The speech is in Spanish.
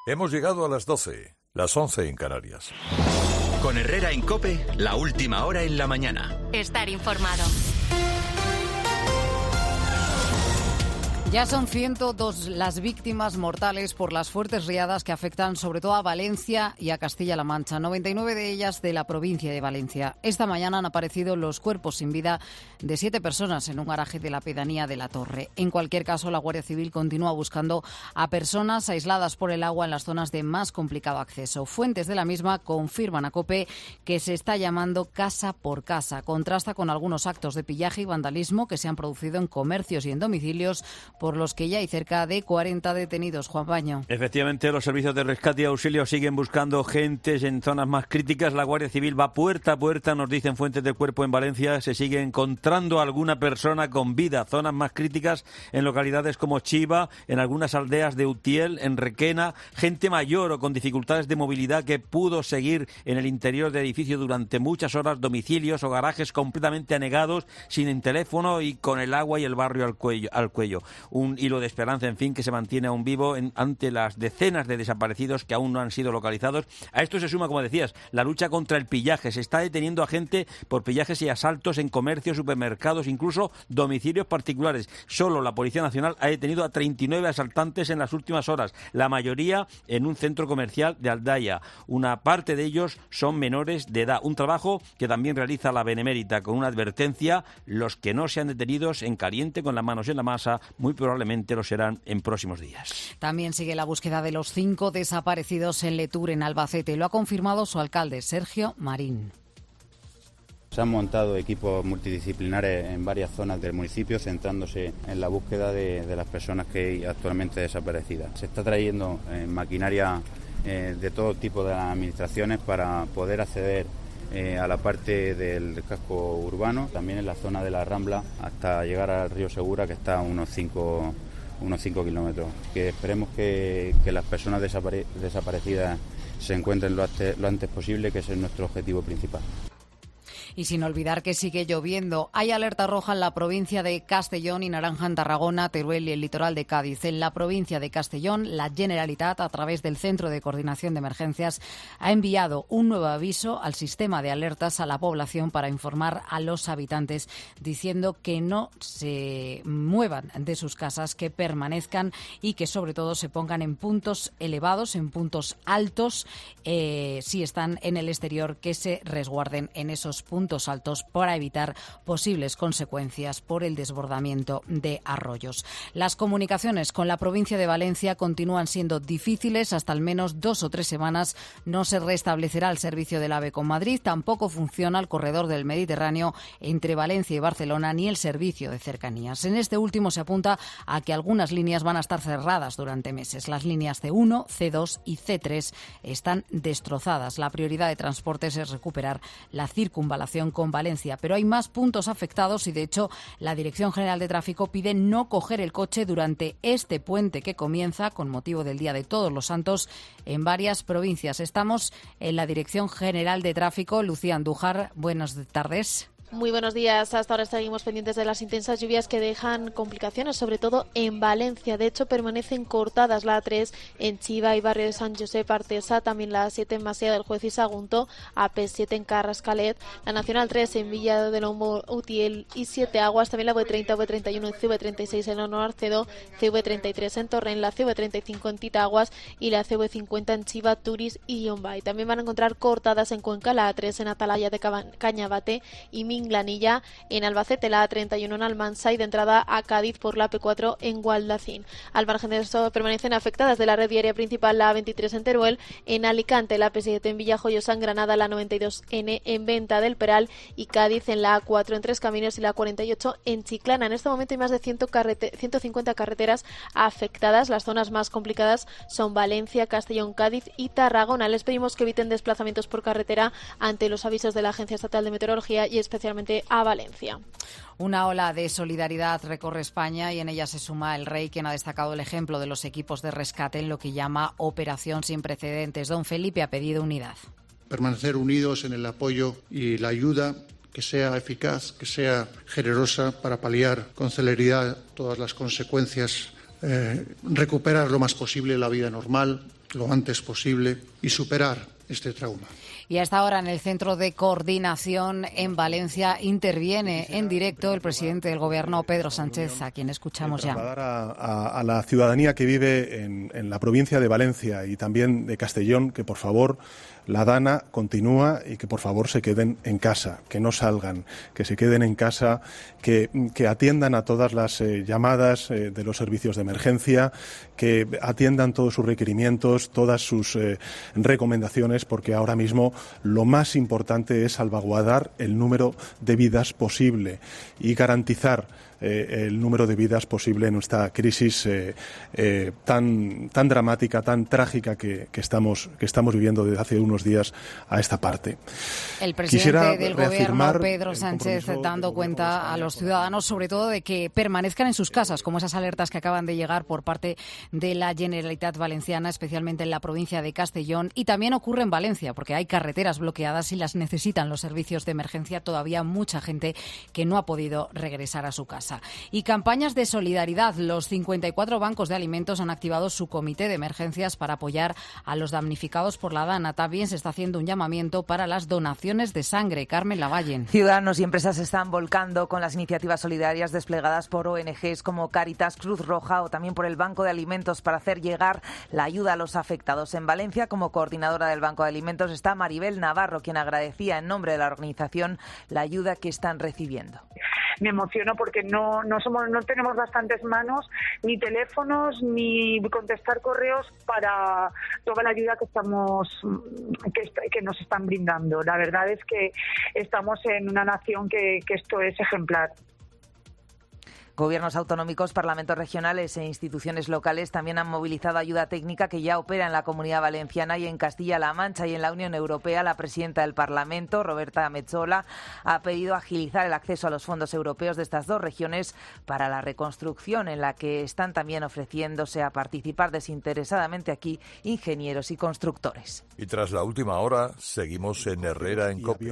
Hemos llegado a las 12, las 11 en Canarias. Con Herrera en COPE, la última hora en la mañana. Estar informado. Ya son 102 las víctimas mortales por las fuertes riadas que afectan sobre todo a Valencia y a Castilla-La Mancha, 99 de ellas de la provincia de Valencia. Esta mañana han aparecido los cuerpos sin vida de 7 personas en un garaje de la pedanía de La Torre. En cualquier caso, la Guardia Civil continúa buscando a personas aisladas por el agua en las zonas de más complicado acceso. Fuentes de la misma confirman a COPE que se está llamando casa por casa. Contrasta con algunos actos de pillaje y vandalismo que se han producido en comercios y en domicilios, por los que ya hay cerca de 40 detenidos. Juan Baño. Efectivamente, los servicios de rescate y auxilio siguen buscando gentes en zonas más críticas. La Guardia Civil va puerta a puerta, nos dicen fuentes del cuerpo en Valencia. Se sigue encontrando alguna persona con vida. Zonas más críticas en localidades como Chiva, en algunas aldeas de Utiel, en Requena. Gente mayor o con dificultades de movilidad que pudo seguir en el interior del edificio durante muchas horas. Domicilios o garajes completamente anegados, sin teléfono y con el agua y el barrio al cuello. Un hilo de esperanza, en fin, que se mantiene aún vivo ante las decenas de desaparecidos que aún no han sido localizados. A esto se suma, como decías, la lucha contra el pillaje. Se está deteniendo a gente por pillajes y asaltos en comercios, supermercados, incluso domicilios particulares. Solo la Policía Nacional ha detenido a 39 asaltantes en las últimas horas, la mayoría en un centro comercial de Aldaya. Una parte de ellos son menores de edad. Un trabajo que también realiza la Benemérita con una advertencia: los que no sean detenidos en caliente con las manos en la masa, muy probablemente lo serán en próximos días. También sigue la búsqueda de los 5 desaparecidos en Letur, en Albacete. Lo ha confirmado su alcalde, Sergio Marín. Se han montado equipos multidisciplinares en varias zonas del municipio, centrándose en la búsqueda de las personas que hay actualmente desaparecidas. Se está trayendo maquinaria de todo tipo de las administraciones para poder acceder a la parte del casco urbano, también en la zona de la Rambla, hasta llegar al río Segura, que está a unos 5 kilómetros. Que esperemos que las personas desaparecidas se encuentren lo antes posible, que ese es nuestro objetivo principal. Y sin olvidar que sigue lloviendo. Hay alerta roja en la provincia de Castellón y naranja en Tarragona, Teruel y el litoral de Cádiz. En la provincia de Castellón, la Generalitat, a través del Centro de Coordinación de Emergencias, ha enviado un nuevo aviso al sistema de alertas a la población para informar a los habitantes, diciendo que no se muevan de sus casas, que permanezcan y que sobre todo se pongan en puntos elevados, en puntos altos, si están en el exterior, que se resguarden en esos puntos altos para evitar posibles consecuencias por el desbordamiento de arroyos. Las comunicaciones con la provincia de Valencia continúan siendo difíciles. Hasta al menos 2 o 3 semanas no se restablecerá el servicio del AVE con Madrid. Tampoco funciona el corredor del Mediterráneo entre Valencia y Barcelona, ni el servicio de cercanías. En este último se apunta a que algunas líneas van a estar cerradas durante meses. Las líneas C1, C2 y C3 están destrozadas. La prioridad de transportes es recuperar la circunvalación con Valencia, pero hay más puntos afectados y, de hecho, la Dirección General de Tráfico pide no coger el coche durante este puente que comienza con motivo del Día de Todos los Santos en varias provincias. Estamos en la Dirección General de Tráfico. Lucía Andújar, buenas tardes. Muy buenos días. Hasta ahora seguimos pendientes de las intensas lluvias que dejan complicaciones, sobre todo en Valencia. De hecho, permanecen cortadas la A3 en Chiva y barrio de San Josep Artesa, también la A7 en Masía del Juez y Sagunto, AP7 en Carrascalet, la Nacional 3 en Villa de Lomo, Utiel y Siete Aguas, también la V30, V31 y CV36 en Ono Arcedo, CV33 en Torrent, la CV35 en Titaguas y la CV50 en Chiva, Turis y Yombay. También van a encontrar cortadas en Cuenca la A3 en Atalaya de Cañabate y Minglanilla, en Albacete la A31 en Almansa y de entrada a Cádiz por la P4 en Gualdacín. Al margen de eso permanecen afectadas de la red viaria principal la A23 en Teruel, en Alicante la P7 en Villajoyosa, en Granada la 92N en Venta del Peral y Cádiz en la A4 en Tres Caminos y la 48 en Chiclana. En este momento hay más de 150 carreteras afectadas. Las zonas más complicadas son Valencia, Castellón, Cádiz y Tarragona. Les pedimos que eviten desplazamientos por carretera ante los avisos de la Agencia Estatal de Meteorología y especialmente a Valencia. Una ola de solidaridad recorre España y en ella se suma el Rey, quien ha destacado el ejemplo de los equipos de rescate en lo que llama operación sin precedentes. Don Felipe ha pedido unidad. Permanecer unidos en el apoyo y la ayuda, que sea eficaz, que sea generosa para paliar con celeridad todas las consecuencias recuperar lo más posible la vida normal, lo antes posible, y superar este trauma. Y a esta hora en el Centro de Coordinación en Valencia interviene en directo el presidente del Gobierno, Pedro Sánchez, a quien escuchamos ya. A la ciudadanía que vive en la provincia de Valencia y también de Castellón que, por favor, la Dana continúa y que, por favor, se queden en casa, que no salgan, que se queden en casa, que atiendan a todas las llamadas de los servicios de emergencia, que atiendan todos sus requerimientos, todas sus recomendaciones, porque ahora mismo lo más importante es salvaguardar el número de vidas posible y garantizar el número de vidas posible en esta crisis tan dramática, tan trágica que estamos viviendo desde hace unos días a esta parte. El presidente del Gobierno, Pedro Sánchez, dando cuenta a los ciudadanos, sobre todo, de que permanezcan en sus casas, como esas alertas que acaban de llegar por parte de la Generalitat Valenciana, especialmente en la provincia de Castellón, y también ocurre en Valencia, porque hay carreteras bloqueadas y las necesitan los servicios de emergencia. Todavía mucha gente que no ha podido regresar a su casa. Y campañas de solidaridad. Los 54 bancos de alimentos han activado su comité de emergencias para apoyar a los damnificados por la Dana. También se está haciendo un llamamiento para las donaciones de sangre. Carmen Lavallen. Ciudadanos y empresas se están volcando con las iniciativas solidarias desplegadas por ONGs como Cáritas, Cruz Roja o también por el Banco de Alimentos para hacer llegar la ayuda a los afectados. En Valencia, como coordinadora del Banco de Alimentos, está Maribel Navarro, quien agradecía en nombre de la organización la ayuda que están recibiendo. Me emociono porque no tenemos bastantes manos, ni teléfonos, ni contestar correos para toda la ayuda que nos están brindando. La verdad es que estamos en una nación que esto es ejemplar. Gobiernos autonómicos, parlamentos regionales e instituciones locales también han movilizado ayuda técnica que ya opera en la Comunidad Valenciana y en Castilla-La Mancha. Y en la Unión Europea, la presidenta del Parlamento, Roberta Metsola, ha pedido agilizar el acceso a los fondos europeos de estas dos regiones para la reconstrucción, en la que están también ofreciéndose a participar desinteresadamente aquí ingenieros y constructores. Y tras la última hora, seguimos en Herrera en COPE.